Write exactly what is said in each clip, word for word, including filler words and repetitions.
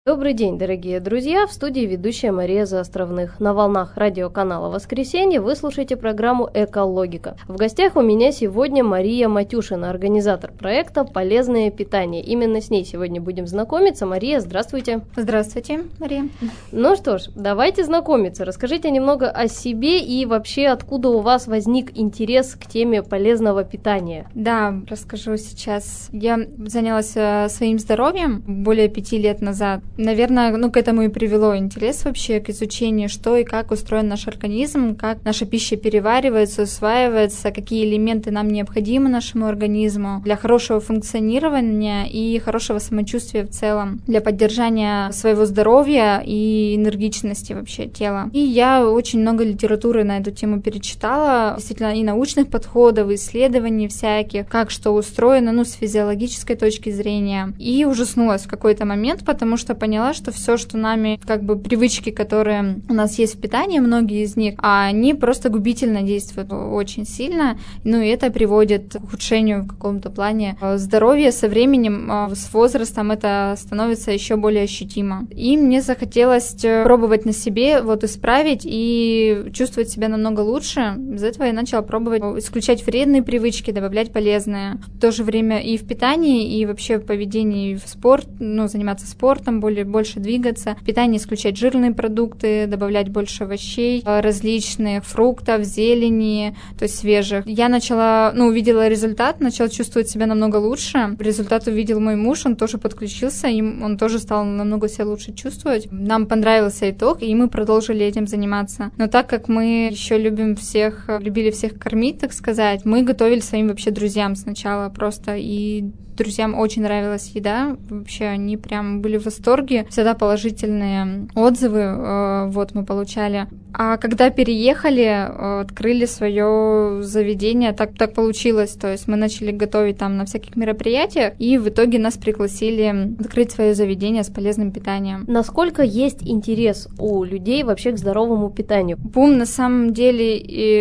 Добрый день, дорогие друзья! В студии ведущая Мария Заостровных. На волнах радиоканала «Воскресенье» вы слушаете программу «Экологика». В гостях у меня сегодня Мария Матюшина, организатор проекта «Полезное питание». Именно с ней сегодня будем знакомиться. Мария, здравствуйте! Здравствуйте, Мария! Ну что ж, давайте знакомиться. Расскажите немного о себе и вообще, откуда у вас возник интерес к теме полезного питания. Да, расскажу сейчас. Я занялась своим здоровьем более пяти лет назад. Наверное, ну, к этому и привело интерес вообще к изучению, что и как устроен наш организм, как наша пища переваривается, усваивается, какие элементы нам необходимы нашему организму для хорошего функционирования и хорошего самочувствия в целом, для поддержания своего здоровья и энергичности вообще тела. И я очень много литературы на эту тему перечитала, действительно, и научных подходов, и исследований всяких, как что устроено, ну, с физиологической точки зрения. И ужаснулась в какой-то момент, потому что поняла, что все, что нами, как бы привычки, которые у нас есть в питании, многие из них, они просто губительно действуют очень сильно, ну и это приводит к ухудшению в каком-то плане здоровья. Со временем, с возрастом это становится еще более ощутимо. И мне захотелось пробовать на себе, вот исправить и чувствовать себя намного лучше. Из этого я начала пробовать исключать вредные привычки, добавлять полезные. В то же время и в питании, и вообще в поведении, и в спорт, ну, заниматься спортом, более больше двигаться, в питании исключать жирные продукты, добавлять больше овощей, различных фруктов, зелени, то есть свежих. Я начала, ну, увидела результат, начала чувствовать себя намного лучше. Результат увидел мой муж, он тоже подключился, и он тоже стал намного себя лучше чувствовать. Нам понравился итог, и мы продолжили этим заниматься. Но так как мы еще любим всех, любили всех кормить, так сказать, мы готовили своим вообще друзьям сначала просто, и друзьям очень нравилась еда, вообще они прям были в восторге, всегда положительные отзывы, э, вот мы получали. А когда переехали, э, открыли свое заведение, так, так получилось, то есть мы начали готовить там на всяких мероприятиях, и в итоге нас пригласили открыть свое заведение с полезным питанием. Насколько есть интерес у людей вообще к здоровому питанию? Бум на самом деле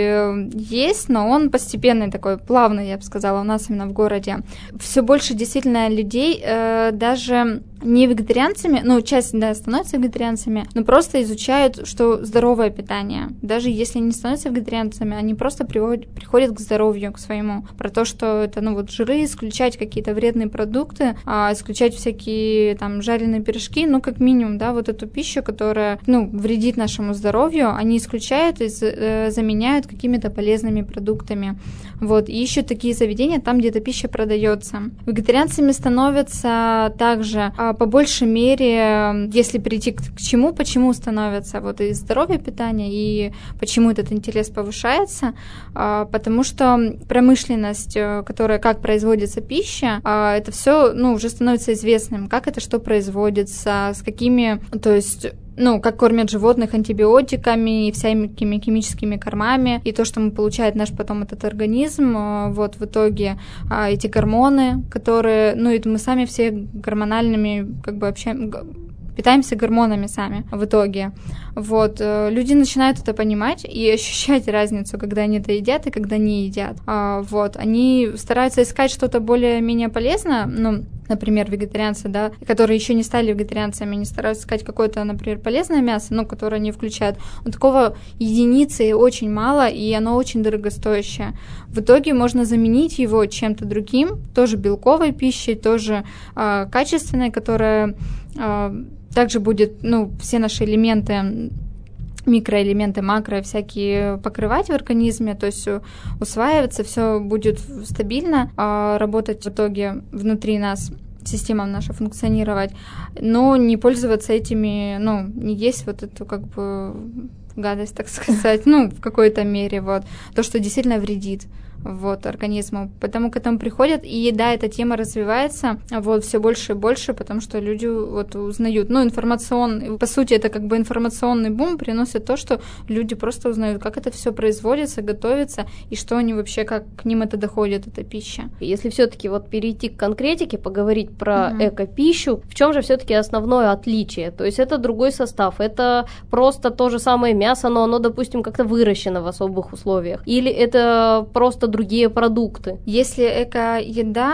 и есть, но он постепенный такой, плавный, я бы сказала, у нас именно в городе. Все больше действительно людей э, даже не вегетарианцами, ну, часть, да, становятся вегетарианцами, но просто изучают, что здоровое питание. Даже если они не становятся вегетарианцами, они просто приводят, приходят к здоровью, к своему. Про то, что это, ну, вот жиры, исключать какие-то вредные продукты, а, исключать всякие, там, жареные пирожки, ну, как минимум, да, вот эту пищу, которая, ну, вредит нашему здоровью, они исключают и э, заменяют какими-то полезными продуктами. Вот, и ищут такие заведения там, где эта пища продается. Вегетарианцами становятся также а, по большей мере, если перейти к, к чему, почему становятся вот и здоровье питания, и почему этот интерес повышается, а, потому что промышленность, которая, как производится пища, а, это все, ну, уже становится известным, как это что производится, с какими, то есть, ну, как кормят животных антибиотиками и всякими химическими кормами, и то, что мы получает наш потом этот организм, вот в итоге эти гормоны, которые, ну, и мы сами все гормональными, как бы, общаем, питаемся гормонами сами в итоге. Вот. Люди начинают это понимать и ощущать разницу, когда они это едят и когда не едят. Вот. Они стараются искать что-то более-менее полезное, ну, например, вегетарианцы, да, которые еще не стали вегетарианцами, они стараются искать какое-то, например, полезное мясо, ну, которое они включают. Но такого единицы очень мало, и оно очень дорогостоящее. В итоге можно заменить его чем-то другим, тоже белковой пищей, тоже э, качественной, которая э, также будет, ну, все наши элементы, микроэлементы, макро всякие покрывать в организме, то есть усваиваться, все будет стабильно работать в итоге внутри нас, система наша функционировать, но не пользоваться этими, ну, не есть вот эту как бы гадость, так сказать, ну, в какой-то мере, вот, то, что действительно вредит. Вот, организму. Поэтому к этому приходят, и да, эта тема развивается вот все больше и больше, потому что люди вот узнают. Ну, информационный, по сути, это как бы информационный бум приносит то, что люди просто узнают, как это все производится, готовится, и что они вообще, как к ним это доходит, эта пища. Если все-таки вот перейти к конкретике, поговорить про mm-hmm. эко-пищу, в чем же все-таки основное отличие? То есть это другой состав, это просто то же самое мясо, но оно, допустим, как-то выращено в особых условиях, или это просто другие продукты? Если эко-еда,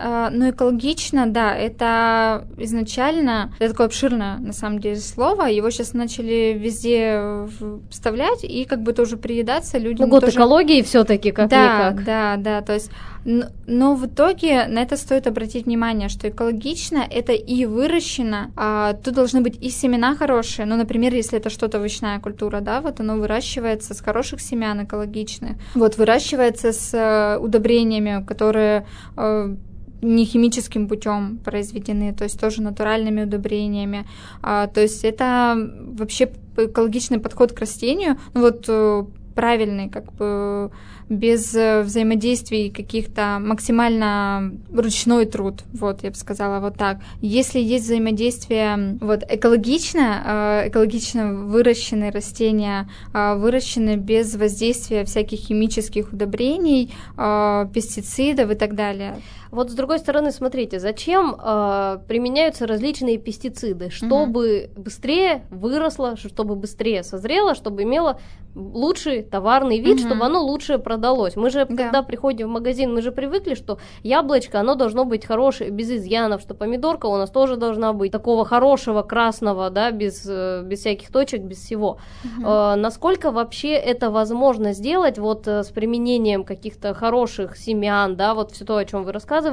но экологично, да, это изначально, это такое обширное, на самом деле, слово, его сейчас начали везде вставлять, и как бы тоже приедаться людям. Ну, год тоже... экологии все-таки как-никак. Да, да, да, то есть, но, но в итоге на это стоит обратить внимание, что экологично это и выращено, а, тут должны быть и семена хорошие, ну, например, если это что-то овощная культура, да, вот оно выращивается с хороших семян экологичных, вот, выращивается с э, удобрениями, которые... Э, не химическим путем произведены, то есть тоже натуральными удобрениями. А, то есть это вообще экологичный подход к растению, ну вот правильный, как бы без взаимодействий каких-то, максимально ручной труд, вот, я бы сказала вот так. Если есть взаимодействие вот, экологично, экологично выращенные растения, выращены без воздействия всяких химических удобрений, пестицидов и так далее. Вот с другой стороны, смотрите, зачем э, применяются различные пестициды? Чтобы угу. быстрее выросло, чтобы быстрее созрело, чтобы имело лучший товарный вид, угу. чтобы оно лучше продалось. Мы же, да. когда приходим в магазин, мы же привыкли, что яблочко, оно должно быть хорошее, без изъянов, что помидорка у нас тоже должна быть такого хорошего, красного, да, без, без всяких точек, без всего. Угу. Э, насколько вообще это возможно сделать вот с применением каких-то хороших семян, да, вот все то, о чем вы рассказывали,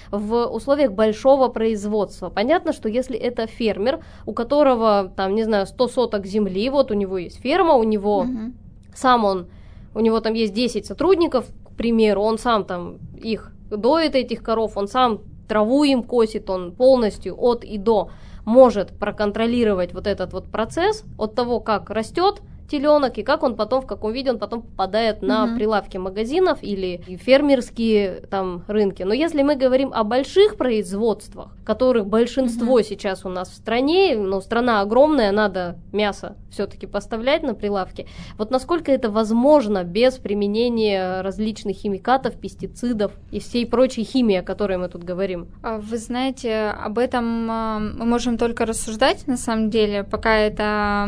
в условиях большого производства. Понятно, что если это фермер, у которого, там, не знаю, сто соток земли, вот у него есть ферма, у него угу. сам он, у него там есть десять сотрудников, к примеру, он сам там их доит, этих коров, он сам траву им косит, он полностью от и до может проконтролировать вот этот вот процесс от того, как растет теленок и как он потом, в каком виде он потом попадает на uh-huh. прилавки магазинов или фермерские там рынки. Но если мы говорим о больших производствах, которых большинство uh-huh. сейчас у нас в стране, ну, страна огромная, надо мясо все-таки поставлять на прилавки, вот насколько это возможно без применения различных химикатов, пестицидов и всей прочей химии, о которой мы тут говорим? Вы знаете, об этом мы можем только рассуждать, на самом деле, пока это...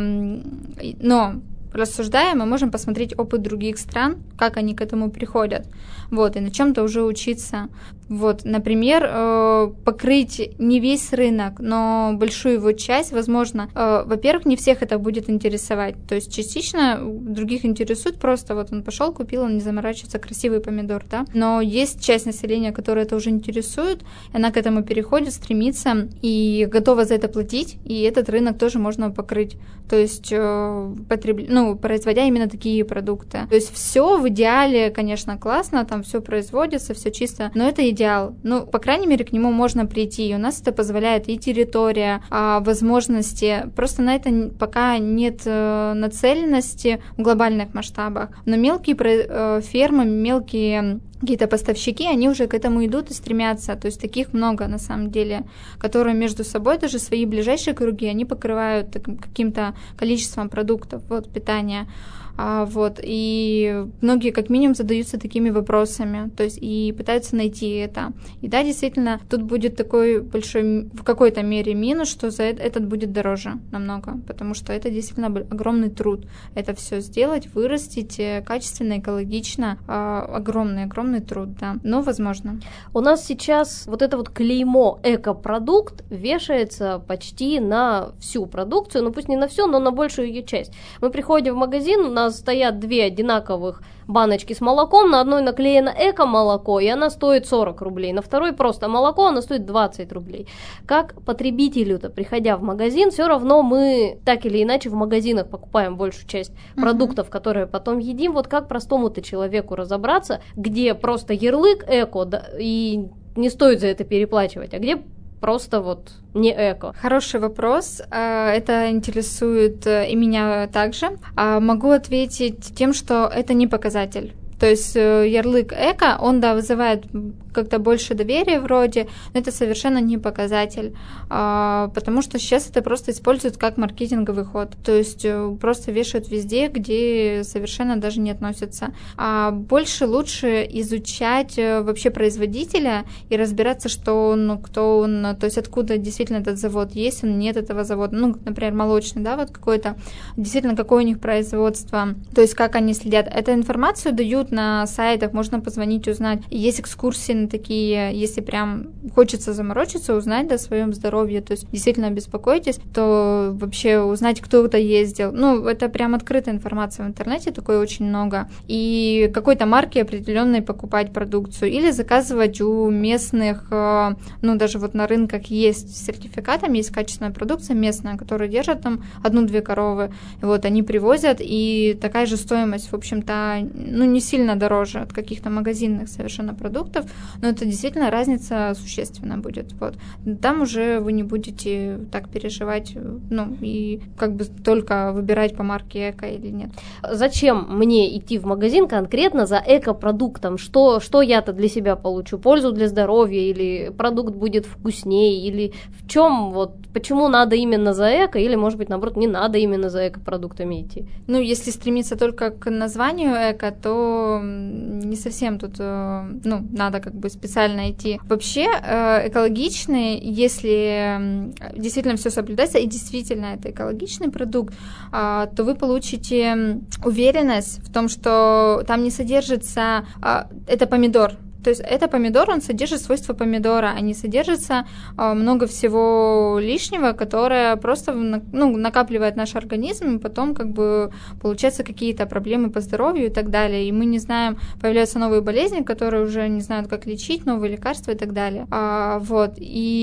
Но... рассуждая, мы можем посмотреть опыт других стран, как они к этому приходят, вот, и на чем-то уже учиться. Вот, например, э, покрыть не весь рынок, но большую его часть, возможно, э, во-первых, не всех это будет интересовать, то есть частично других интересует просто, вот он пошел, купил, он не заморачивается, красивый помидор, да, но есть часть населения, которая это уже интересует, и она к этому переходит, стремится и готова за это платить, и этот рынок тоже можно покрыть, то есть э, потреб... ну, производя именно такие продукты. То есть все в идеале, конечно, классно, там все производится, все чисто, но это идеал. Ну, по крайней мере, к нему можно прийти, и у нас это позволяет и территория, а, возможности. Просто на это пока нет э, нацеленности в глобальных масштабах. Но мелкие э, фермы, мелкие какие-то поставщики, они уже к этому идут и стремятся. То есть таких много, на самом деле, которые между собой, даже свои ближайшие круги, они покрывают каким-то количеством продуктов, вот, питания. А, вот, и многие как минимум задаются такими вопросами, то есть и пытаются найти это. И да, действительно, тут будет такой большой, в какой-то мере минус, что за это, этот будет дороже намного, потому что это действительно огромный труд. Это все сделать, вырастить качественно, экологично, огромный-огромный труд, да, но возможно. У нас сейчас вот это вот клеймо «экопродукт» вешается почти на всю продукцию, ну пусть не на всю, но на большую ее часть. Мы приходим в магазин, у нас стоят две одинаковых баночки с молоком, на одной наклеено эко-молоко, и она стоит сорок рублей, на второй просто молоко, она стоит двадцать рублей. Как потребителю-то, приходя в магазин, все равно мы так или иначе в магазинах покупаем большую часть uh-huh. продуктов, которые потом едим. Вот как простому-то человеку разобраться, где просто ярлык эко, да, и не стоит за это переплачивать, а где просто вот не эко? Хороший вопрос. Это интересует и меня также. Могу ответить тем, что это не показатель. То есть ярлык эко, он, да, вызывает как-то больше доверия вроде, но это совершенно не показатель, потому что сейчас это просто используют как маркетинговый ход, то есть просто вешают везде, где совершенно даже не относятся. А больше лучше изучать вообще производителя и разбираться, что он, кто он, то есть откуда действительно этот завод есть, он нет этого завода, ну, например, молочный, да, вот какой-то, действительно, какое у них производство, то есть как они следят. Эту информацию дают продают на сайтах, можно позвонить, узнать. Есть экскурсии на такие, если прям хочется заморочиться, узнать о своем здоровье, то есть действительно беспокойтесь, то вообще узнать, кто-то ездил. Ну, это прям открытая информация в интернете, такой очень много. И какой-то марки определенной покупать продукцию или заказывать у местных, ну, даже вот на рынках есть с сертификатом, есть качественная продукция местная, которая держит там одну-две коровы, вот, они привозят, и такая же стоимость, в общем-то, ну, не сильно дороже от каких-то магазинных совершенно продуктов, но это действительно разница существенна будет, вот. Там уже вы не будете так переживать, ну, и как бы только выбирать по марке эко или нет. Зачем мне идти в магазин конкретно за эко-продуктом? Что, что я-то для себя получу? Пользу для здоровья или продукт будет вкуснее? Или в чем, вот, почему надо именно за эко? Или, может быть, наоборот, не надо именно за эко-продуктами идти? Ну, если стремиться только к названию эко, то не совсем тут, ну, надо как бы специально идти. Вообще, экологичный, если действительно все соблюдается, и действительно это экологичный продукт, то вы получите уверенность в том, что там не содержится, это помидор. То есть это помидор, он содержит свойства помидора, а не содержится э, много всего лишнего, которое просто, ну, накапливает наш организм, и потом как бы получаются какие-то проблемы по здоровью и так далее. И мы не знаем, появляются новые болезни, которые уже не знают, как лечить, новые лекарства и так далее. А, вот.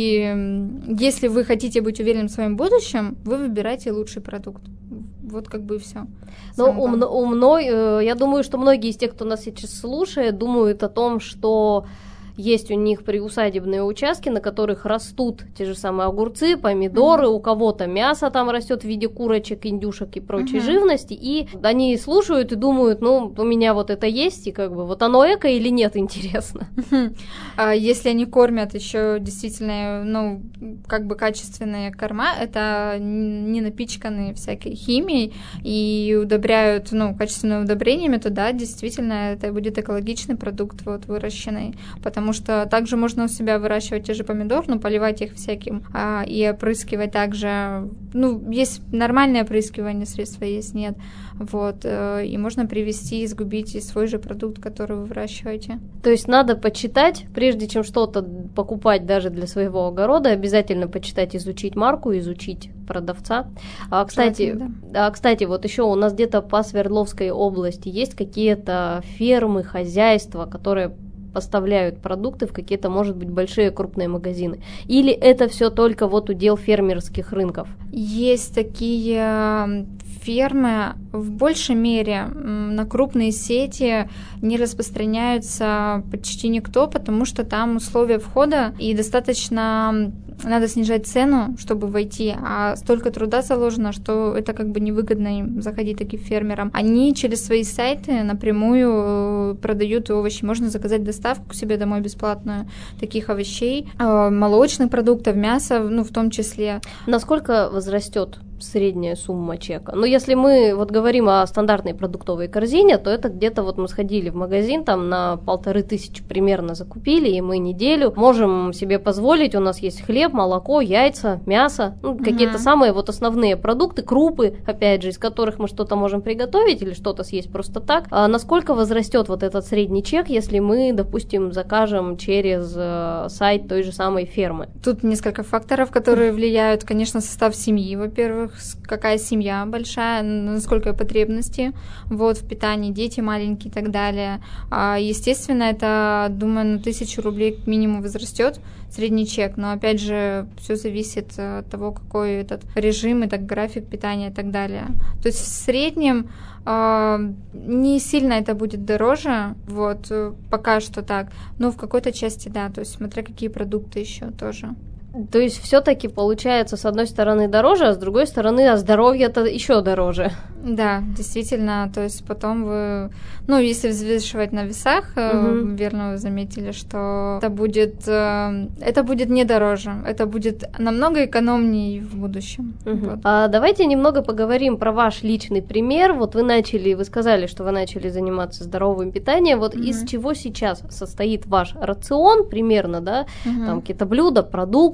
И если вы хотите быть уверенным в своем будущем, вы выбираете лучший продукт. Вот как бы и все. Ну, у, у мной, я думаю, что многие из тех, кто нас сейчас слушает, думают о том, что есть у них приусадебные участки, на которых растут те же самые огурцы, помидоры, mm-hmm. у кого-то мясо там растет в виде курочек, индюшек и прочей mm-hmm. живности, и они слушают и думают, ну, у меня вот это есть, и как бы вот оно эко или нет, интересно. Mm-hmm. А если они кормят еще действительно, ну, как бы качественные корма, это не напичканные всякой химией и удобряют, ну, качественными удобрениями, то да, действительно, это будет экологичный продукт вот выращенный, потому Потому что также можно у себя выращивать те же помидоры, но поливать их всяким а, и опрыскивать также. Ну, есть нормальное опрыскивание средства, есть нет. Вот, и можно привезти и сгубить и свой же продукт, который вы выращиваете. То есть надо почитать, прежде чем что-то покупать даже для своего огорода, обязательно почитать, изучить марку, изучить продавца. А, кстати, да. а, кстати, вот еще у нас где-то по Свердловской области есть какие-то фермы, хозяйства, которые поставляют продукты в какие-то, может быть, большие крупные магазины? Или это все только вот удел фермерских рынков? Есть такие фермы, в большей мере на крупные сети не распространяются почти никто, потому что там условия входа и достаточно надо снижать цену, чтобы войти, а столько труда заложено, что это как бы невыгодно им заходить таким фермерам. Они через свои сайты напрямую продают овощи. Можно заказать доставку к себе домой бесплатную таких овощей, молочных продуктов, мяса, ну, в том числе. Насколько возрастет средняя сумма чека? Ну, если мы вот говорим о стандартной продуктовой корзине, то это где-то вот мы сходили в магазин, там на полторы тысячи примерно закупили, и мы неделю можем себе позволить, у нас есть хлеб, молоко, яйца, мясо, ну, какие-то mm-hmm. самые вот основные продукты, крупы, опять же, из которых мы что-то можем приготовить или что-то съесть просто так. А насколько возрастет вот этот средний чек, если мы, допустим, закажем через э, сайт той же самой фермы? Тут несколько факторов, которые влияют, конечно, состав семьи, во-первых, какая семья большая, насколько потребности вот, в питании, дети маленькие и так далее. А, естественно, это, думаю, на тысячу рублей к минимуму возрастет средний чек, но опять же все зависит от того, какой этот режим, и так график питания и так далее. То есть в среднем э, не сильно это будет дороже, вот, пока что так, но в какой-то части, да, то есть смотря какие продукты еще тоже. То есть все-таки получается, с одной стороны дороже, а с другой стороны, а здоровье-то еще дороже. Да, действительно, то есть потом вы, ну, если взвешивать на весах, угу. верно вы заметили, что это будет, это будет не дороже, это будет намного экономнее в будущем. Угу. Вот. А давайте немного поговорим про ваш личный пример. Вот вы начали, вы сказали, что вы начали заниматься здоровым питанием. Вот угу. из чего сейчас состоит ваш рацион примерно, да? Угу. Там какие-то блюда, продукты,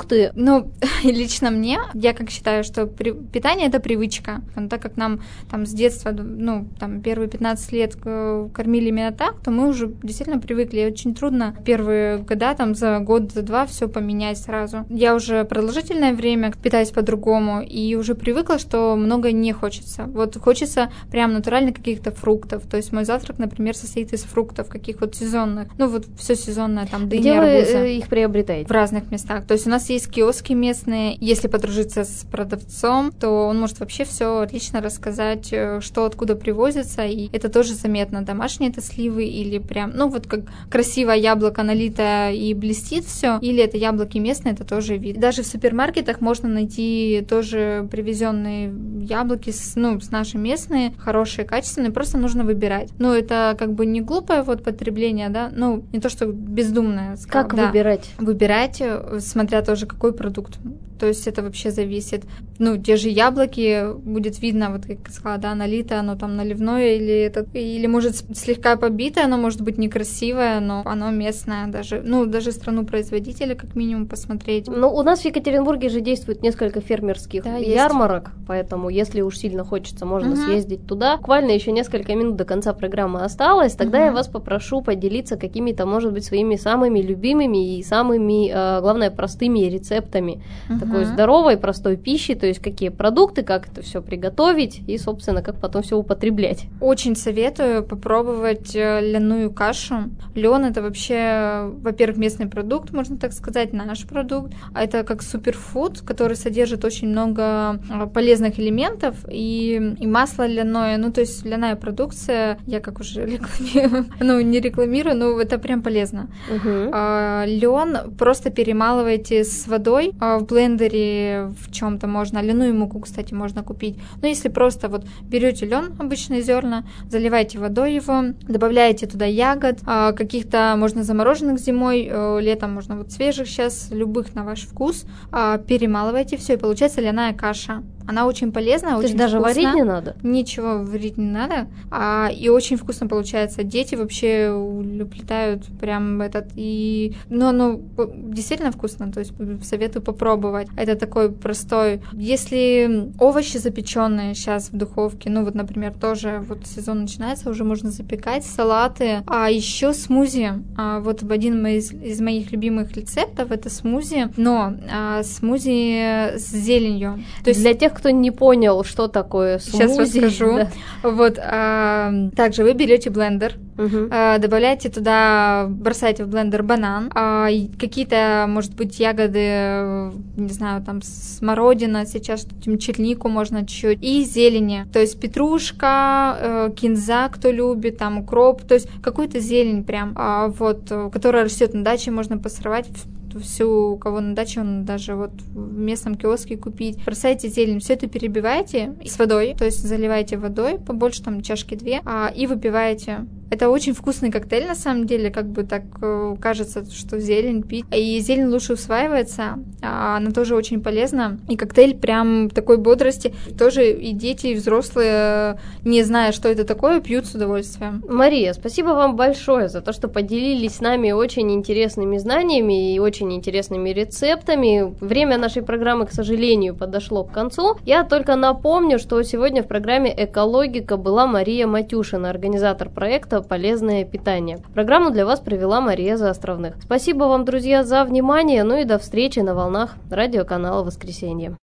продукты? Ну, лично мне, я как считаю, что при... питание – это привычка. Но так как нам там с детства, ну, там первые пятнадцать лет кормили именно так, то мы уже действительно привыкли. И очень трудно первые года, там, за год, за два все поменять сразу. Я уже продолжительное время питаюсь по-другому и уже привыкла, что много не хочется. Вот хочется прям натурально каких-то фруктов. То есть мой завтрак, например, состоит из фруктов, каких вот сезонных. Ну, вот все сезонное, там, дыни, Где арбузы. вы их приобретаете? В разных местах. То есть у нас есть киоски местные. Если подружиться с продавцом, то он может вообще все отлично рассказать, что откуда привозится, и это тоже заметно. Домашние это сливы или прям, ну, вот как красивое яблоко налитое и блестит все, или это яблоки местные, это тоже вид. Даже в супермаркетах можно найти тоже привезенные яблоки, с, ну, с наши местные, хорошие, качественные, просто нужно выбирать. Ну, это как бы не глупое вот потребление, да, ну, не то, что бездумное. Сказала, как да. выбирать? Выбирать, смотря тоже какой продукт. То есть это вообще зависит. Ну, те же яблоки, будет видно, вот как я сказала, да, налито, оно там наливное, или это, или может слегка побитое, оно может быть некрасивое, но оно местное даже. Ну, даже страну производителя как минимум посмотреть. Ну, у нас в Екатеринбурге же действует несколько фермерских да, ярмарок, есть. Поэтому, если уж сильно хочется, можно угу. съездить туда. Буквально еще несколько минут до конца программы осталось, тогда угу. я вас попрошу поделиться какими-то, может быть, своими самыми любимыми и самыми, э, главное, простыми рецептами угу. такой здоровой, простой пищи, то есть какие продукты, как это все приготовить и, собственно, как потом все употреблять. Очень советую попробовать льняную кашу. Лен это вообще, во-первых, местный продукт, можно так сказать, наш продукт. А это как суперфуд, который содержит очень много полезных элементов и, и масло льняное. Ну, то есть льняная продукция, я как уже рекламирую, ну, не рекламирую, но это прям полезно. Угу. А, лен просто перемалываете с водой а в блендере в чем-то можно. Льняную муку, кстати, можно купить. Но если просто вот берете лен, обычные зерна, заливаете водой его, добавляете туда ягод, а, каких-то можно замороженных зимой, а, летом можно вот свежих сейчас, любых на ваш вкус, а, перемалываете все, и получается льняная каша. Она очень полезная, То очень есть даже вкусна. варить не надо? Ничего варить не надо. А, и очень вкусно получается. Дети вообще уплетают прям этот. И, ну, оно действительно вкусно, то есть советую попробовать. Это такой простой. Если овощи запеченные сейчас в духовке, ну вот, например, тоже вот сезон начинается, уже можно запекать, салаты. А еще смузи. А, вот один из, из моих любимых рецептов это смузи, но а, смузи с зеленью. То есть для тех, кто не понял, что такое смузи. Сейчас расскажу. Да. Вот, а, также вы берете блендер, угу. а, добавляете туда, бросаете в блендер банан, а, какие-то, может быть, ягоды, не знаю, там смородина, сейчас чернику можно чуть-чуть, и зелени, то есть петрушка, э, кинза, кто любит, там укроп, то есть какую-то зелень прям, а, вот, которая растет на даче, можно посрывать. Всю, у кого на даче, он даже вот в местном киоске купить. Бросаете зелень, все это перебиваете с водой, то есть заливаете водой, побольше, там, чашки две, а, и выпиваете. Это очень вкусный коктейль, на самом деле, как бы так э, кажется, что зелень пить. И зелень лучше усваивается, а она тоже очень полезна. И коктейль прям такой бодрости. Тоже и дети, и взрослые, не зная, что это такое, пьют с удовольствием. Мария, спасибо вам большое за то, что поделились с нами очень интересными знаниями и очень интересными рецептами. Время нашей программы, к сожалению, подошло к концу. Я только напомню, что сегодня в программе «Экологика» была Мария Матюшина, организатор проекта «Полезное питание». Программу для вас провела Мария Заостровных. Спасибо вам, друзья, за внимание, ну и до встречи на волнах радиоканала «Воскресенье».